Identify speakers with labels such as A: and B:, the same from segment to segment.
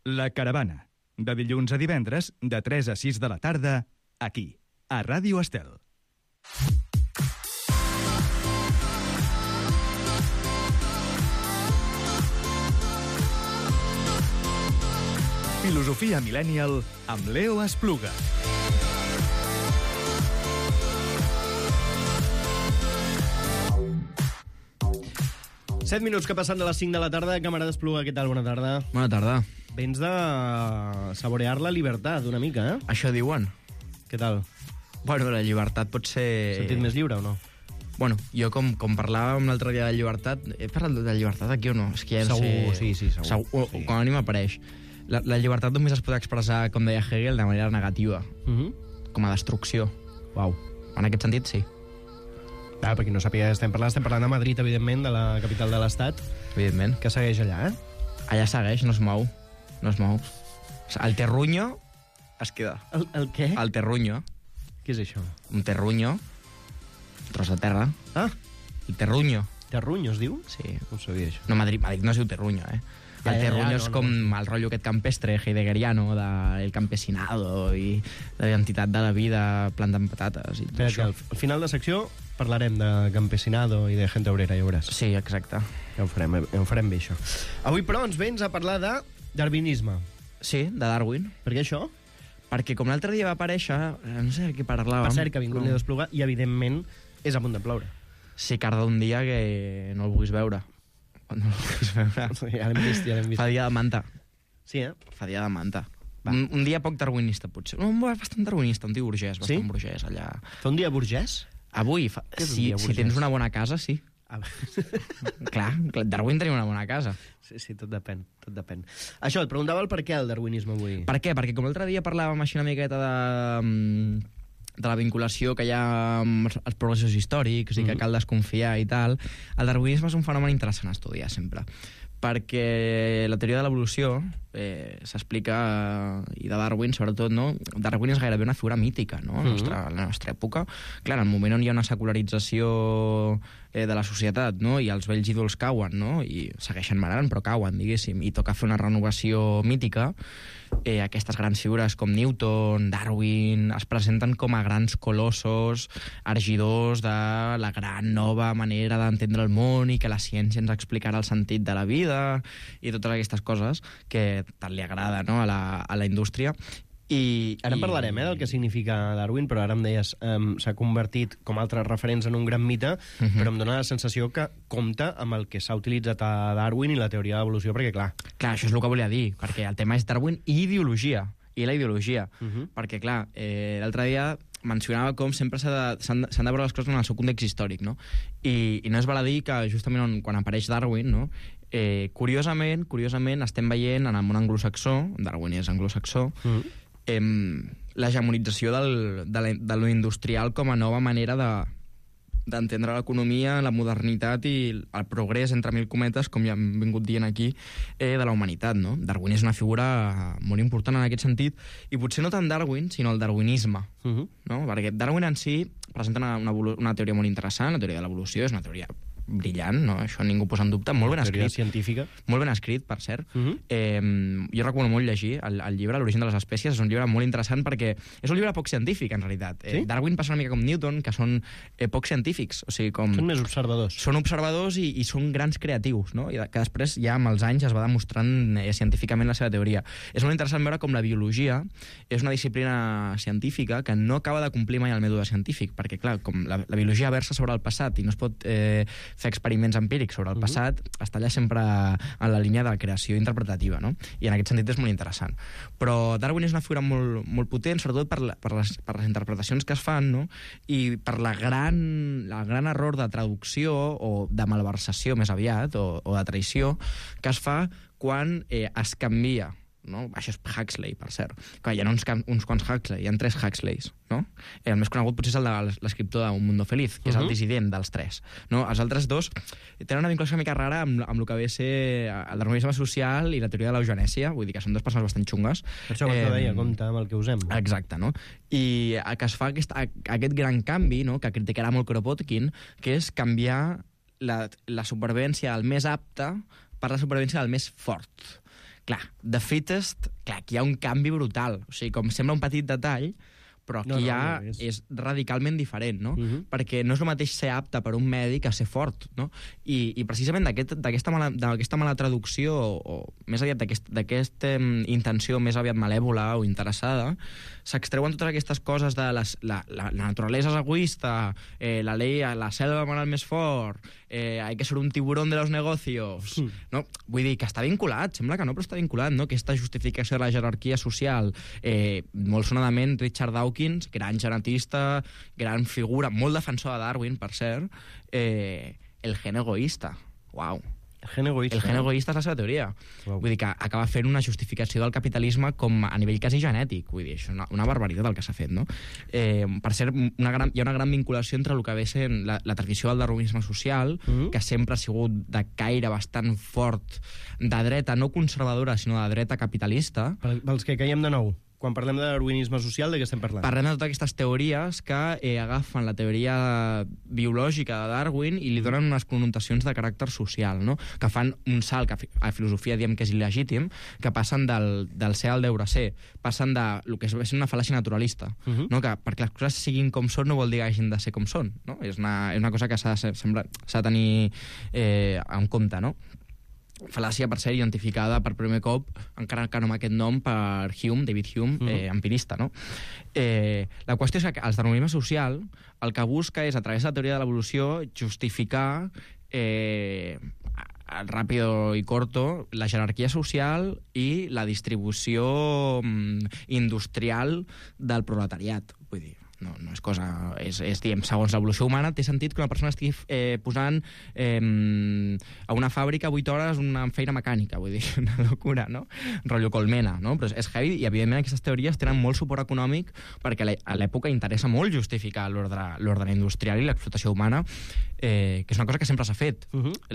A: La Caravana, de dilluns a divendres, de 3 a 6 de la tarda, aquí, a Ràdio Estel. Filosofia Millennial amb Leo Espluga.
B: Set minuts que passen de les 5 de la tarda. Camarada Espluga, què tal? Bona tarda.
C: Bona tarda.
B: Vens de saborear la llibertat una mica, eh?
C: Això diuen.
B: Què tal?
C: Bueno, la llibertat pot ser...
B: Sentit més lliure o no?
C: Bueno, jo com parlàvem l'altre dia de llibertat... He parlat de llibertat aquí o no? És que ja no
B: Segur,
C: sé...
B: sí, segur.
C: O com a mínim apareix. La llibertat només es pot expressar, com deia Hegel, de manera negativa. Com a destrucció.
B: Uau.
C: En aquest sentit, sí.
B: Per qui no sàpiga, estem parlant de Madrid, evidentment, de la capital de l'Estat,
C: Evidentment.
B: que segueix allà, eh?
C: Allà segueix, no es mou. No es mou. El terruño es queda.
B: El què?
C: El terruño.
B: Què és això?
C: Un terruño. Un tros de terra.
B: Ah,
C: El terruño.
B: Terruño es diu?
C: Sí.
B: No ho sabia, això.
C: No, Madrid no es diu terruño, eh? El terruño és com el rotllo aquest campestre, heideggeriano, del campesinado i de l'identitat de la vida plantant patates i tot
B: Espera,
C: això.
B: que al final de secció parlarem de campesinado i de gente obrera, ja veuràs.
C: Sí, exacte.
B: Ja ho farem bé, això. Avui, però, ens vens a parlar de darwinisme.
C: Sí, de Darwin.
B: Per què això?
C: Perquè com l'altre dia va aparèixer, no sé de què parlàvem...
B: Per cert, que ha vingut Leo Espluga i, evidentment, és a punt de ploure.
C: Sí, carda un dia que no el vulguis veure. No el vulguis veure.
B: Ja l'hem vist.
C: Fa dia de manta.
B: Sí, eh?
C: Fa dia de manta. Un dia poc darwinista, potser. No, bastant darwinista, un tio burgès, bastant burgès, allà.
B: Fa un dia burgès?
C: Avui, si tens una bona casa, sí.
B: Ah,
C: Clar, Darwin tenia una bona casa.
B: sí, tot depèn. Això, et preguntava el per què el darwinisme avui.
C: Per què? Perquè com l'altre dia parlàvem així una miqueta de la vinculació que hi ha amb els progressos històrics i que cal desconfiar i tal, el darwinisme és un fenomen interessant a estudiar sempre, perquè la teoria de l'evolució s'explica, i de Darwin sobretot, no? Darwin és gairebé una figura mítica, no? A la nostra època. Clar, en el moment on hi ha una secularització de la societat, no? I els vells ídols cauen, no? I segueixen manant, però cauen, diguéssim, i toca fer una renovació mítica. Aquestes grans figures com Newton, Darwin, es presenten com a grans colossos, argidors de la gran nova manera d'entendre el món i que la ciència ens explicarà el sentit de la vida i totes aquestes coses que tant li agrada, no? a la indústria.
B: Ara parlarem del que significa Darwin, però ara em deies s'ha convertit, com altres referents, en un gran mite, però em dóna la sensació que compta amb el que s'ha utilitzat a Darwin i la teoria de l'evolució, perquè clar,
C: això és el que volia dir, perquè el tema és Darwin i ideologia, i la ideologia, perquè clar, l'altre dia mencionava com sempre s'han de veure les coses en el seu context històric, no? I no és val a dir que justament quan apareix Darwin, no? Curiosament estem veient en el món anglosaxó, Darwin és anglosaxó, l'hegemonització de lo industrial com a nova manera d'entendre l'economia, la modernitat i el progrés, entre mil cometes, com ja hem vingut dient aquí, de la humanitat, no? Darwin és una figura molt important en aquest sentit, i potser no tant Darwin, sinó el darwinisme, no? Perquè Darwin en si presenta una teoria molt interessant, la teoria de l'evolució, és una teoria brillant, no? Això ningú posa en dubte, molt ben escrit.
B: Teoria científica.
C: Molt ben escrit, per cert. Jo recomano molt llegir el llibre L'origen de les espècies, és un llibre molt interessant perquè és un llibre poc científic, en realitat.
B: Sí?
C: Darwin passa una mica com Newton, que són poc científics, o sigui, com...
B: Són més observadors.
C: Són observadors i són grans creatius, no? I que després ja amb els anys es va demostrant científicament la seva teoria. És molt interessant veure com la biologia és una disciplina científica que no acaba de complir mai el mètode científic, perquè clar, com la biologia versa sobre el passat i no es pot fer experiments empírics sobre el passat, està allà sempre en la línia de la creació interpretativa, no? I en aquest sentit és molt interessant. Però Darwin és una figura molt, molt potent, sobretot per les interpretacions que es fan, no? I per el gran error de traducció o de malversació més aviat, o de traïció, que es fa quan es canvia, no? Això és Huxley, per cert. Clar, hi ha uns quants Huxley, hi ha 3 Huxleys, no? El més conegut potser és el de l'escriptor d'Un Mundo Feliz, que és el dissident dels 3. No? Els altres 2 tenen una vinculació una mica rara amb el que ve ser el darwinisme social i la teoria de l'eugenèsia, vull dir que són 2 persones bastant xungues.
B: Per això que deia, compte amb el que usem.
C: Exacte, no? I que es fa aquest gran canvi, no? Que criticarà molt Kropotkin, que és canviar la supervivència del més apte per la supervivència del més fort. clar, The Fittest, clar, aquí hi ha un canvi brutal. O sigui, com sembla un petit detall, però aquí és radicalment diferent, no? Perquè no és el mateix ser apte per un mèdic que ser fort, no? I precisament d'aquesta mala traducció, o més aviat d'aquesta intenció més aviat malèvola o interessada, s'extreuen totes aquestes coses de la naturalesa és egoista, la selva mana el més fort, hay que ser un tiburón de los negocios, no? Vull dir que està vinculat, sembla que no, però està vinculat, no? Aquesta justificació de la jerarquia social, molt sonadament Richard Dawkins, gran genetista, gran figura, molt defensor de Darwin, per cert, el gen egoista. Uau.
B: El gen egoista.
C: El gen egoista és la seva teoria. Wow. Vull dir que acaba fent una justificació del capitalisme com a nivell quasi genètic. Vull dir, això és una barbaritat el que s'ha fet, no? Per cert, hi ha una gran vinculació entre el que ve sent la tradició del darwinisme social, que sempre ha sigut de caire bastant fort, de dreta no conservadora, sinó de dreta capitalista.
B: Pels que caiem de nou. Quan parlem de darwinisme social, de què estem parlant?
C: Parlem de totes aquestes teories que agafen la teoria biològica de Darwin i li donen unes connotacions de caràcter social, no? Que fan un salt que a filosofia diem que és il·legítim, que passen del ser al deure ser, passen de el que és una fal·làcia naturalista, no? Que perquè les coses siguin com són no vol dir que hagin de ser com són, no? És una cosa que s'ha de tenir en compte, no? Fal·làcia, per ser identificada per primer cop, encara que no amb aquest nom, per Hume, David Hume, empirista, no? La qüestió és que el darwinisme social el que busca és, a través de la teoria de l'evolució, justificar ràpido i corto la jerarquia social i la distribució industrial del proletariat. Vull dir, no és cosa... diguem, segons l'evolució humana, té sentit que una persona estigui posant a una fàbrica 8 hores una feina mecànica, vull dir, una locura, no? Rotllo colmena, no? Però és heavy i, evidentment, aquestes teories tenen molt suport econòmic perquè a l'època interessa molt justificar l'ordre industrial i l'explotació humana, que és una cosa que sempre s'ha fet.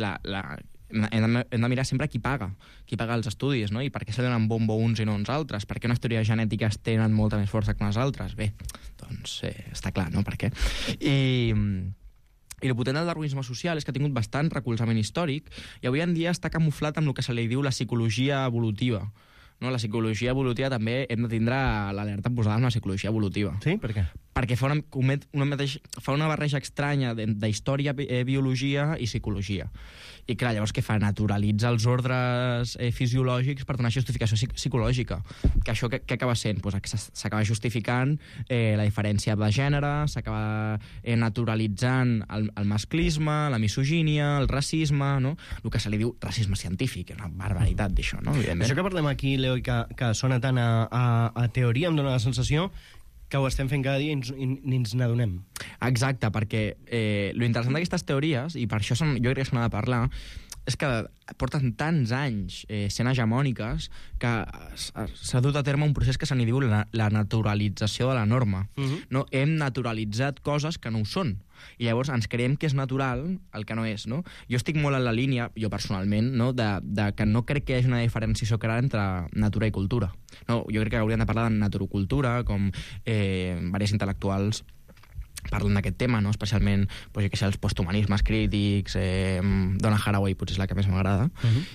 C: Hem de mirar sempre qui paga els estudis, no? I per què se donen bombo uns i no uns altres, per què unes teories genètiques tenen molta més força que unes altres. Bé, doncs està clar, no? Per què? I el potent del darwinisme social és que ha tingut bastant recolzament històric i avui en dia està camuflat amb el que se li diu la psicologia evolutiva. No? La psicologia evolutiva també hem de tindre l'alerta posada en la psicologia evolutiva.
B: Sí? Per què?
C: Perquè fa una barreja estranya d'història, biologia i psicologia. I clar, llavors què fa? Naturalitza els ordres fisiològics per donar justificació psicològica. Que això què acaba sent? Pues s'acaba justificant la diferència de gènere, s'acaba naturalitzant el masclisme, la misogínia, el racisme, no? El que se li diu racisme científic, una barbaritat d'això, no?
B: Això que parlem aquí, Leo, i que sona tant a teoria, em dóna la sensació que ho estem fent cada dia i ni ens n'adonem.
C: Exacte, perquè lo interessant d'aquestes teories, i per això jo crec que se n'ha de parlar, és que porten tants anys sent hegemòniques que s'ha dut a terme un procés que se n'hi diu la naturalització de la norma. No? Hem naturalitzat coses que no ho són. I llavors ens creiem que és natural el que no és, no? Jo estic molt en la línia, jo personalment, no? de que no crec que hi hagi una diferenciació clara entre natura i cultura. No? Jo crec que hauríem de parlar de naturocultura, com diversos intel·lectuals parlen d'aquest tema, no? Especialment doncs, jo que sé, els posthumanismes crítics, Donna Haraway potser és la que més m'agrada.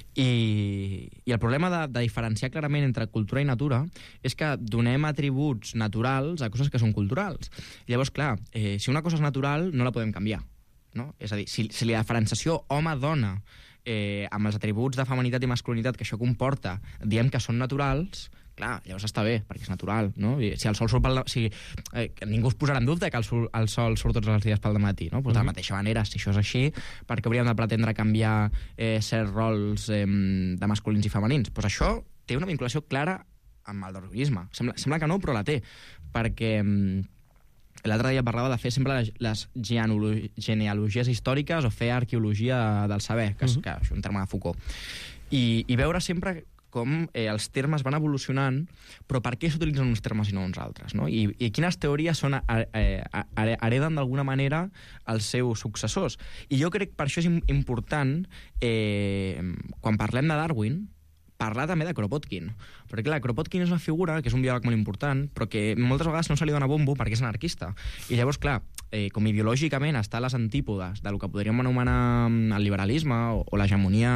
C: I el problema de diferenciar clarament entre cultura i natura és que donem atributs naturals a coses que són culturals. I llavors, clar, si una cosa és natural, no la podem canviar. No? És a dir, si la diferenciació home-dona amb els atributs de feminitat i masculinitat que això comporta diem que són naturals, clar, llavors està bé, perquè és natural, no? I si el sol surt ningú es posarà en dubte que el sol surt tots els dies pel dematí, no? Pues de la mateixa manera, si això és així, per què hauríem de pretendre canviar certs rols de masculins i femenins? Pues això té una vinculació clara amb el darwinisme. Sembla que no, però la té, perquè l'altre dia parlava de fer sempre les genealogies històriques o fer arqueologia del saber, que és un terme de Foucault, i veure sempre com els termes van evolucionant, però per què s'utilitzen uns termes i no uns altres, no? I quines teories hereden d'alguna manera els seus successors. I jo crec que per això és important, quan parlem de Darwin, parlar també de Kropotkin. Perquè, clar, Kropotkin és una figura que és un biòleg molt important, però que moltes vegades no se li dona bombo perquè és anarquista. I llavors, clar, com ideològicament està a les antípodes del que podríem anomenar el liberalisme o l'hegemonia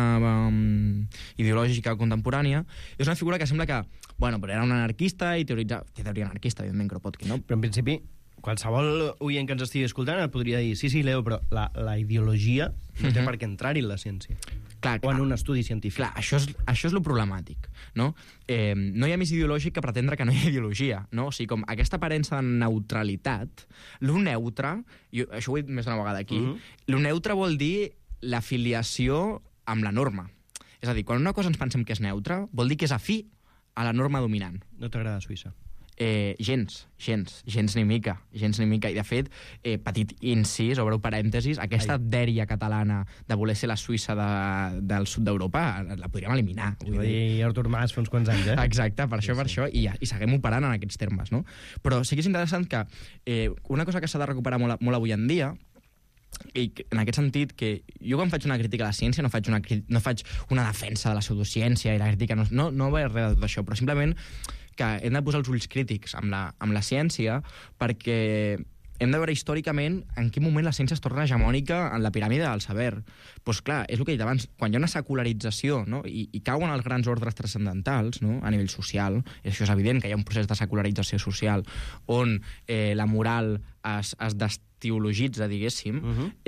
C: ideològica contemporània, és una figura que sembla que, bueno, però era un anarquista i té teoria anarquista, evidentment, Kropotkin, no?
B: Però en principi, qualsevol oient que ens estigui escoltant et podria dir, sí, Leo, però la ideologia no té per què entrar-hi en la ciència.
C: Clar,
B: o en un estudi científic.
C: Clar, això és lo problemàtic, no? No hi ha més ideològic que pretendre que no hi ha ideologia, no? O sigui, com aquesta aparença de neutralitat, lo neutre, i això ho he dit més d'una vegada aquí, lo neutre vol dir l'afiliació amb la norma. És a dir, quan una cosa ens pensem que és neutra, vol dir que és afí a la norma dominant.
B: No t'agrada Suïssa?
C: Gens ni mica. I, de fet, petit incís, obreu parèntesis, aquesta dèria catalana de voler ser la Suïssa del sud d'Europa, la podríem eliminar.
B: Ho va dir Artur Mas fa uns quants anys,
C: Exacte, per això, i seguim operant en aquests termes, no? Però sí que és interessant que una cosa que s'ha de recuperar molt avui en dia, i en aquest sentit, que jo quan faig una crítica a la ciència no faig una defensa de la pseudociència i la crítica, no va res de tot això, però simplement que hem de posar els ulls crítics amb la ciència, perquè hem de veure històricament en quin moment la ciència es torna hegemònica en la piràmide del saber. Doncs clar, és el que he dit abans, quan hi ha una secularització, no? I cauen els grans ordres transcendentals, no? A nivell social, i això és evident que hi ha un procés de secularització social on la moral es desteologitza, diguéssim,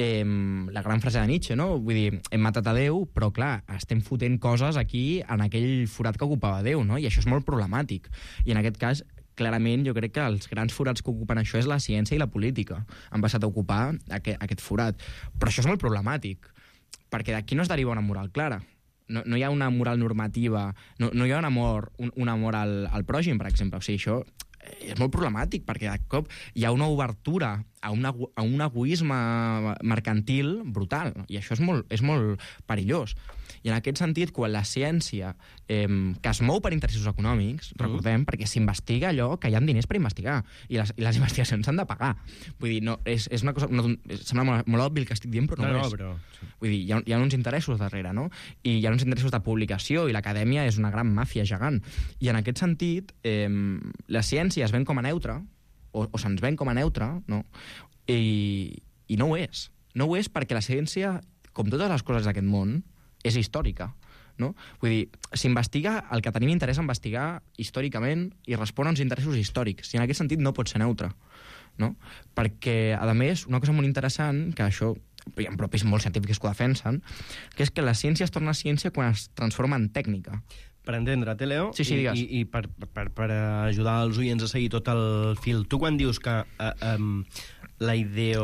C: la gran frase de Nietzsche, no? Vull dir, hem matat a Déu, però clar, estem fotent coses aquí en aquell forat que ocupava Déu, no? I això és molt problemàtic. I en aquest cas, clarament, jo crec que els grans forats que ocupen això és la ciència i la política. Han passat a ocupar aquest forat. Però això és molt problemàtic, perquè d'aquí no es deriva una moral clara. No hi ha una moral normativa, no hi ha un amor al pròxim, per exemple. O sigui, això és molt problemàtic, perquè de cop hi ha una obertura a un egoisme mercantil brutal, i això és molt perillós. I en aquest sentit, quan la ciència que es mou per interessos econòmics, recordem, perquè s'investiga allò que hi ha diners per investigar, i les investigacions s'han de pagar. Vull dir, és una cosa... sembla molt obvi el que estic dient, però no és.
B: Però...
C: Vull dir, hi ha uns interessos darrere, no? I hi ha uns interessos de publicació, i l'acadèmia és una gran màfia gegant. I en aquest sentit, la ciència es ven com a neutra, o se'ns ven com a neutra, no? I no ho és. No ho és perquè la ciència, com totes les coses d'aquest món, és històrica, no? Vull dir, s'investiga el que tenim interès a investigar històricament i respon a uns interessos històrics, i en aquest sentit no pot ser neutre, no? Perquè, a més, una cosa molt interessant, que això hi ha propis molt científics que ho defensen, que és que la ciència es torna ciència quan es transforma en tècnica.
B: Per entendre-te, Leo,
C: sí, digues.
B: I per ajudar els oients a seguir tot el fil, tu quan dius que la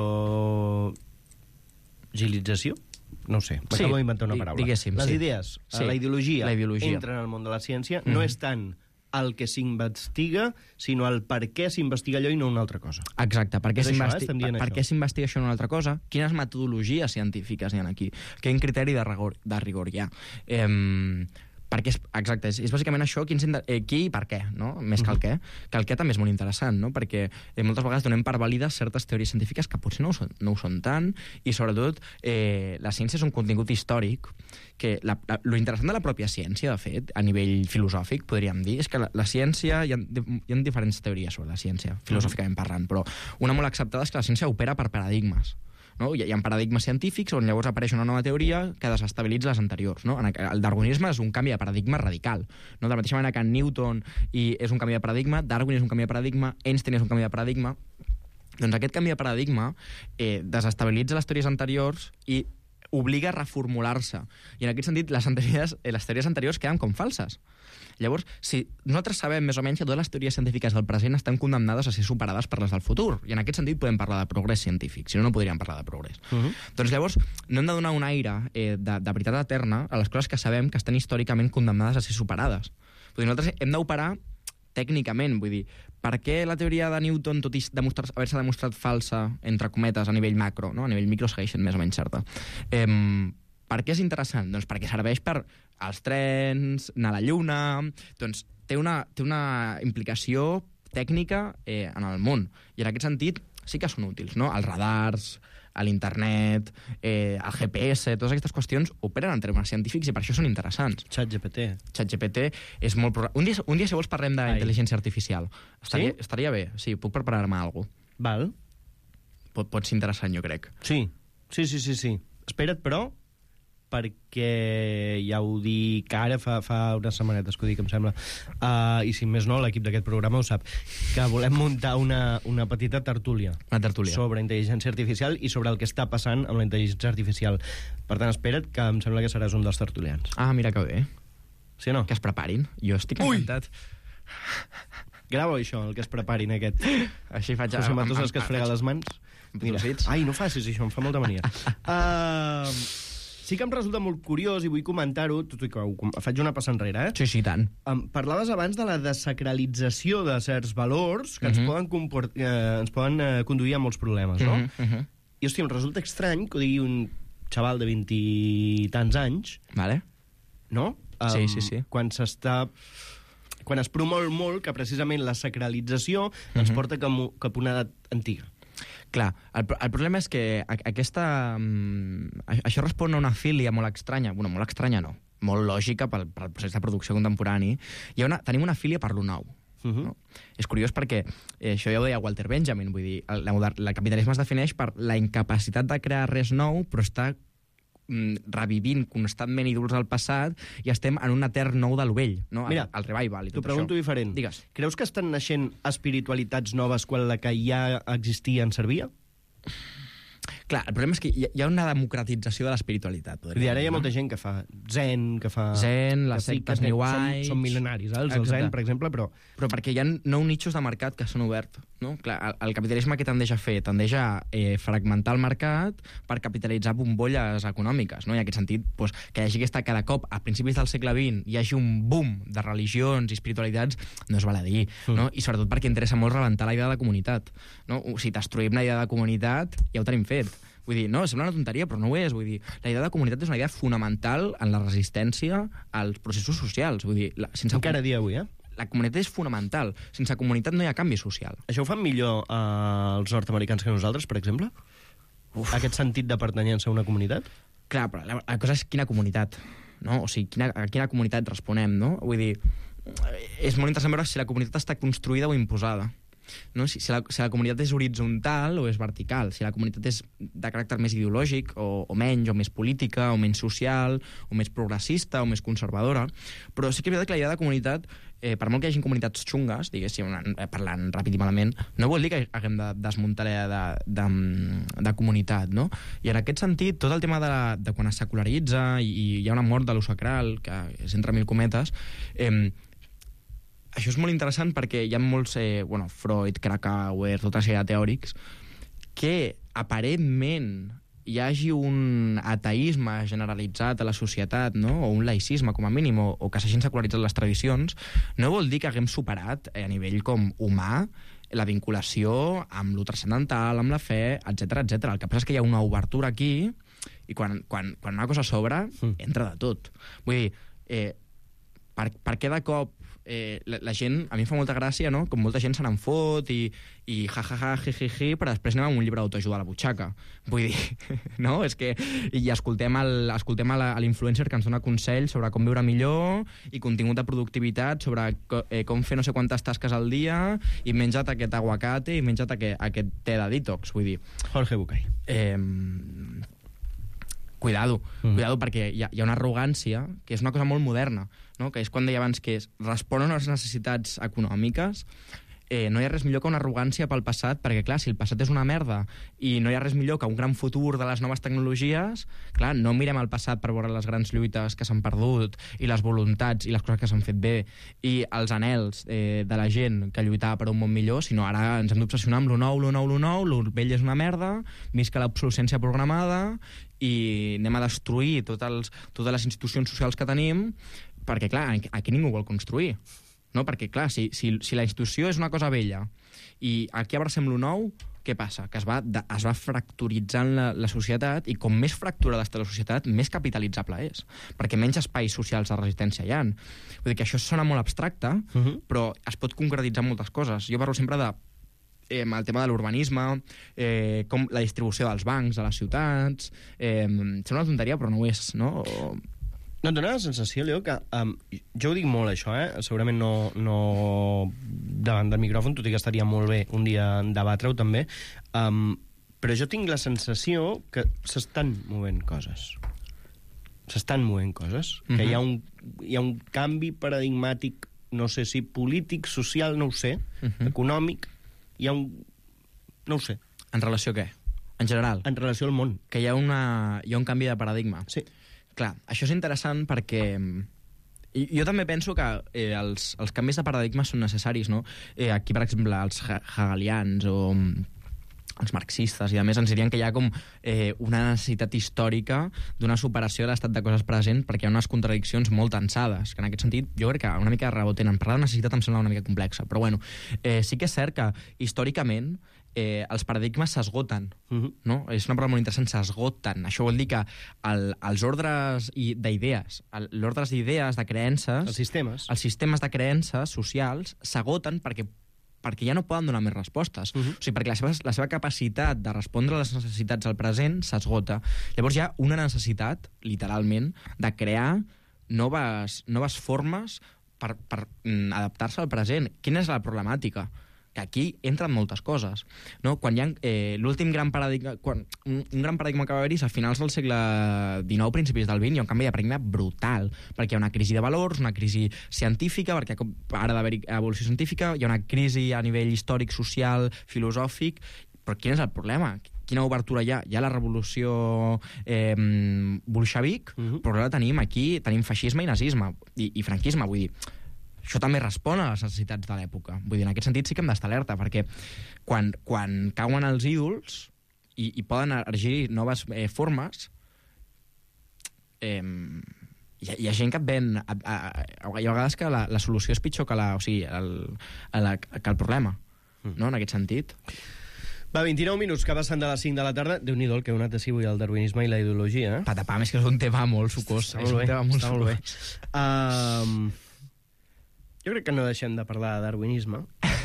B: ideologització, no ho sé, m'acabo d'inventar una paraula.
C: Diguéssim,
B: les idees, la ideologia entren al món de la ciència, no és tant el que s'investiga, sinó el per què s'investiga allò i no una altra cosa.
C: Exacte, per què s'investiga això i no una altra cosa, quines metodologies científiques hi ha aquí, quin criteri de rigor hi ha. Perquè exacte, és bàsicament això, qui i per què, no? Més que el què. Que el què també és molt interessant, no? Perquè moltes vegades donem per vàlides certes teories científiques que potser no ho són tant, i sobretot la ciència és un contingut històric que lo interessant de la pròpia ciència, de fet, a nivell filosòfic, podríem dir, és que la ciència, hi ha diferents teories sobre la ciència, filosòficament parlant, però una molt acceptada és que la ciència opera per paradigmes. No? Hi ha paradigmes científics on llavors apareix una nova teoria que desestabilitza les anteriors. No? El darwinisme és un canvi de paradigma radical. No? De la mateixa manera que Newton és un canvi de paradigma, Darwin és un canvi de paradigma, Einstein és un canvi de paradigma. Doncs aquest canvi de paradigma desestabilitza les teories anteriors i obliga a reformular-se. I en aquest sentit, les teories anteriors queden com falses. Llavors, si nosaltres sabem més o menys que totes les teories científiques del present estan condemnades a ser superades per les del futur, i en aquest sentit podem parlar de progrés científic, si no, no podríem parlar de progrés. Doncs llavors, no hem de donar un aire de veritat eterna a les coses que sabem que estan històricament condemnades a ser superades. Vull dir, nosaltres hem d'operar tècnicament, vull dir, per què la teoria de Newton, tot i haver-se demostrat falsa, entre cometes, a nivell macro, no? A nivell micro segueix sent més o menys certa. Per què és interessant? Doncs perquè serveix per als trens, anar a la Lluna... Doncs té una implicació tècnica en el món. I en aquest sentit sí que són útils, no? Els radars, l'internet, el GPS, totes aquestes qüestions operen en termes científics i per això són interessants. ChatGPT és molt... Un dia, si vols, parlem d'intel·ligència artificial. Estaria bé, sí, puc preparar-me alguna cosa.
B: Val.
C: Pot ser interessant, jo crec.
B: Sí. Espera't, però, perquè ja ho dic ara, fa unes setmanetes que ho dic, em sembla, i si més no, l'equip d'aquest programa ho sap, que volem muntar una petita tertúlia.
C: Una tertúlia.
B: Sobre intel·ligència artificial i sobre el que està passant amb la intel·ligència artificial. Per tant, espera't, que em sembla que seràs un dels tertulians.
C: Ah, mira que bé.
B: Sí o no?
C: Que es preparin. Jo estic encantat.
B: Grava això, el que es preparin, aquest.
C: Així faig...
B: José Matosas, que es frega les mans. Mira. Ai, no facis això, em fa molta mania. Sí que em resulta molt curiós i vull comentar-ho, tot i que faig una passa enrere,
C: Sí, tant.
B: Parlaves abans de la desacralització de certs valors que ens poden conduir a molts problemes, no? I, hòstia, em resulta estrany que ho digui un xaval de 20 i tants anys,
C: vale.
B: No?
C: Sí.
B: Quan es promou molt que precisament la sacralització ens porta cap a una edat antiga.
C: Clar, el problema és que això respon a una filia molt estranya, bueno, molt estranya no, molt lògica pel procés de producció contemporani. Tenim una filia per lo nou. No? És curiós perquè, això ja ho deia Walter Benjamin, vull dir, el capitalisme es defineix per la incapacitat de crear res nou, però està revivint constantment ídols del passat i estem en un etern nou de lo vell, no?
B: Mira,
C: el revival i tot això.
B: T'ho pregunto diferent.
C: Digues.
B: Creus que estan naixent espiritualitats noves quan la que ja existia en servia?
C: Clar, el problema és que hi ha una democratització de l'espiritualitat.
B: I ara hi ha molta gent que fa zen, que fa...
C: Zen, les sectes New Age...
B: Són mil·lenaris, el zen, per exemple, però...
C: Però perquè hi ha nou nichos de mercat que s'han obert, no? Clar, el capitalisme què tendeix a fer? Tendeix a fragmentar el mercat per capitalitzar bombolles econòmiques, no? I en aquest sentit, doncs, que hi hagi cada cop, a principis del segle XX, hi hagi un boom de religions i espiritualitats, no es val a dir, no? I sobretot perquè interessa molt rebentar la idea de comunitat, no? Si destruïm la idea de comunitat, ja ho tenim fet. Vull dir, no, sembla una tonteria, però no ho és. Vull dir, la idea de comunitat és una idea fonamental en la resistència als processos socials. Vull dir,
B: encara dia avui,
C: La comunitat és fonamental. Sense comunitat no hi ha canvi social.
B: Això ho fan millor els nord-americans que nosaltres, per exemple? Aquest sentit de pertanyença a una comunitat?
C: Clar, però la cosa és quina comunitat, no? O sigui, a quina comunitat responem, no? Vull dir, és molt interessant veure si la comunitat està construïda o imposada. No? Si la comunitat és horitzontal o és vertical, si la comunitat és de caràcter més ideològic o menys, o més política, o menys social, o més progressista, o més conservadora. Però sí que és veritat que la idea de comunitat, per molt que hi hagi comunitats xungues, diguéssim, parlant ràpid i malament, no vol dir que haguem de desmuntar la de comunitat, no? I en aquest sentit, tot el tema de quan es secularitza i hi ha una mort de lo sacral, que és entre mil cometes, això és molt interessant perquè hi ha molts, Freud, Krakauer, tota sèrie de teòrics, que aparentment hi hagi un ateisme generalitzat a la societat, no? O un laïcisme, com a mínim, o que s'hagin secularitzat les tradicions, no vol dir que haguem superat a nivell com humà la vinculació amb lo transcendental, amb la fe, etc. El que passa és que hi ha una obertura aquí i quan una cosa s'obre, entra de tot. Vull dir, per què de cop la gent, a mi em fa molta gràcia, no? Com molta gent se n'en fot i jajaja, jijiji, però després anem amb un llibre d'autoajuda a la butxaca. Vull dir, no? És que... I escoltem l'influencer que ens dona consells sobre com viure millor i contingut de productivitat sobre com fer no sé quantes tasques al dia i menja't aquest aguacate i menja't aquest te de detox, vull dir.
B: Jorge Bucay.
C: Cuidado, perquè hi ha una arrogància que és una cosa molt moderna, no? Que és quan deia abans que respon a les necessitats econòmiques. No hi ha res millor que una arrogància pel passat, perquè, clar, si el passat és una merda i no hi ha res millor que un gran futur de les noves tecnologies, clar, no mirem el passat per veure les grans lluites que s'han perdut i les voluntats i les coses que s'han fet bé i els anhels de la gent que lluitava per un món millor, sinó ara ens hem d'obsessionar amb lo nou, lo vell és una merda, visca l'obsolescència programada i anem a destruir totes les institucions socials que tenim, perquè, clar, aquí ningú vol construir. No? Perquè, clar, si la institució és una cosa vella i aquí abracem lo nou, què passa? Que es va fracturitzant la societat i com més fracturada està la societat, més capitalitzable és, perquè menys espais socials de resistència hi ha. Vull dir que això sona molt abstracte, però es pot concretitzar moltes coses. Jo parlo sempre de el tema de l'urbanisme, com la distribució dels bancs a les ciutats... Sembla una tonteria, però no ho és, no?
B: No, et dona la sensació, Leo, que... jo ho dic molt, això, segurament no davant del micròfon, tot i que estaria molt bé un dia debatre-ho, també, però jo tinc la sensació que s'estan movent coses. Que hi ha un canvi paradigmàtic, no sé si polític, social, no ho sé, econòmic, hi ha un... no ho sé.
C: En relació a què? En general?
B: En relació al món.
C: Que hi ha un canvi de paradigma.
B: Sí.
C: Clar, això és interessant perquè... Jo també penso que els canvis de paradigma són necessaris, no? Aquí, per exemple, els hegelians o els marxistes i a més ens dirien que hi ha com una necessitat històrica d'una superació de l'estat de coses present perquè hi ha unes contradiccions molt tensades, que en aquest sentit jo crec que una mica de rebot tenen. Parlar de necessitat em sembla una mica complexa, però bueno, sí que és cert que històricament els paradigmes s'esgoten, no? És una paraula molt interessant, s'esgoten. Això vol dir que els ordres d'idees, l'ordres d'idees, de creences... Els sistemes de creences socials s'agoten perquè ja no poden donar més respostes. O sigui, perquè la seva capacitat de respondre a les necessitats al present s'esgota. Llavors hi ha una necessitat, literalment, de crear noves formes per adaptar-se al present. Quina és la problemàtica? Que aquí entren moltes coses, no? Quan hi ha l'últim gran paradigma... Un gran paradigma que va haver-hi és a finals del segle XIX, principis del XX, hi ha un canvi de paradigma brutal, perquè hi ha una crisi de valors, una crisi científica, perquè ara d'haver-hi evolució científica, hi ha una crisi a nivell històric, social, filosòfic, però quin és el problema? Quina obertura hi ha? Hi ha la revolució bolxevic, però ara tenim feixisme i nazisme, i franquisme, vull dir... Això també respon a les necessitats de l'època. Vull dir, en aquest sentit sí que hem d'estar alerta, perquè quan cauen els ídols i poden emergir noves formes, hi ha gent que et ven... Hi ha vegades que la solució és pitjor que el problema, no? En aquest sentit.
B: Va, 29 minuts que passen de les 5 de la tarda. Déu-n'hi-do el que he donat a avui el darwinisme i la ideologia.
C: Patapam, és que és un tema molt sucós.
B: Està molt bé. Jo crec que no deixem de parlar de darwinisme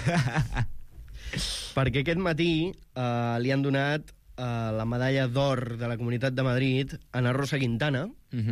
B: perquè aquest matí li han donat la medalla d'or de la Comunitat de Madrid a Ana Rosa Quintana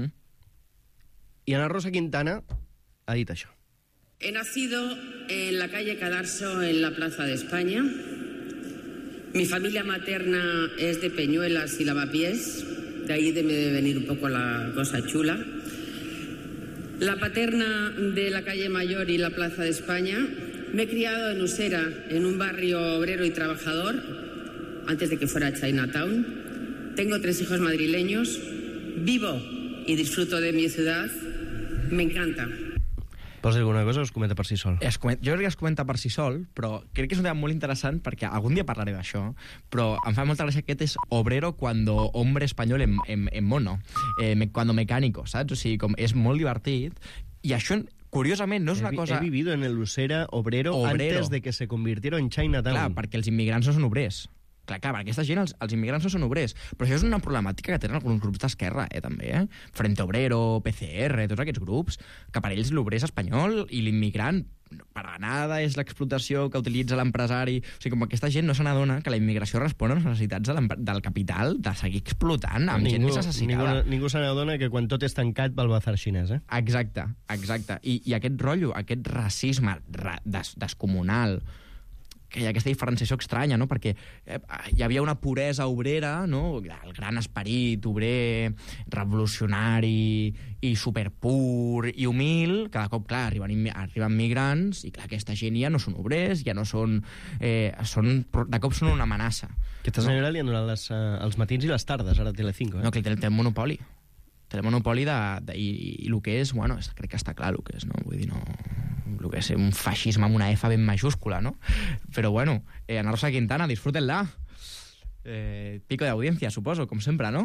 B: i Ana Rosa Quintana ha dit això.
D: He nacido en la calle Cadarso, en la Plaza de España. Mi familia materna es de Peñuelas y Lavapiés, de ahí debe venir un poco la cosa chula. La paterna de la calle Mayor y la Plaza de España. Me he criado en Usera, en un barrio obrero y trabajador, antes de que fuera Chinatown. Tengo 3 hijos madrileños. Vivo y disfruto de mi ciudad. Me encanta.
B: Vols dir alguna cosa o es comenta per si sol?
C: Jo crec que es comenta per si sol, però crec que és un tema molt interessant perquè algun dia parlaré d'això, però em fa molta gràcia que aquest és obrero cuando hombre español en mono, cuando mecánico, saps? O sigui, és molt divertit, i això, curiosament, no és una cosa...
B: He vivido en el Usera obrero antes de que se convirtieron en Chinatown.
C: Clar, perquè els immigrants no són obrers. Clar, per aquesta gent els immigrants no són obrers. Però això és una problemàtica que tenen alguns grups d'esquerra, també. Frente Obrero, PCR, tots aquests grups, que per ells l'obrer és espanyol i l'immigrant per nada és l'explotació que utilitza l'empresari. O sigui, com aquesta gent no se n'adona que la immigració respon a les necessitats del capital de seguir explotant amb gent més necessitada.
B: Ningú se n'adona que quan tot és tancat va al bazar xinès,
C: Exacte. I aquest rotllo, aquest racisme descomunal, que hi ha aquesta diferenciació estranya, no? Perquè hi havia una puresa obrera, no? El gran esperit obrer, revolucionari i superpur i humil, cada cop, clar, arriben migrants i, clar, aquesta gent ja no són obrers, ja no són... de cop són una amenaça.
B: Aquesta senyora li han donat els matins i les tardes, ara a Telecinco.
C: No, que té el monopoli. Té el monopoli i el que és, bueno, crec que està clar el que és, no? Vull dir, no... El que és un feixisme amb una F ben majúscula, ¿no? Però bueno, Ana Rosa Quintana, disfrútenla. Pico de audiencia, suposo, com sempre, ¿no?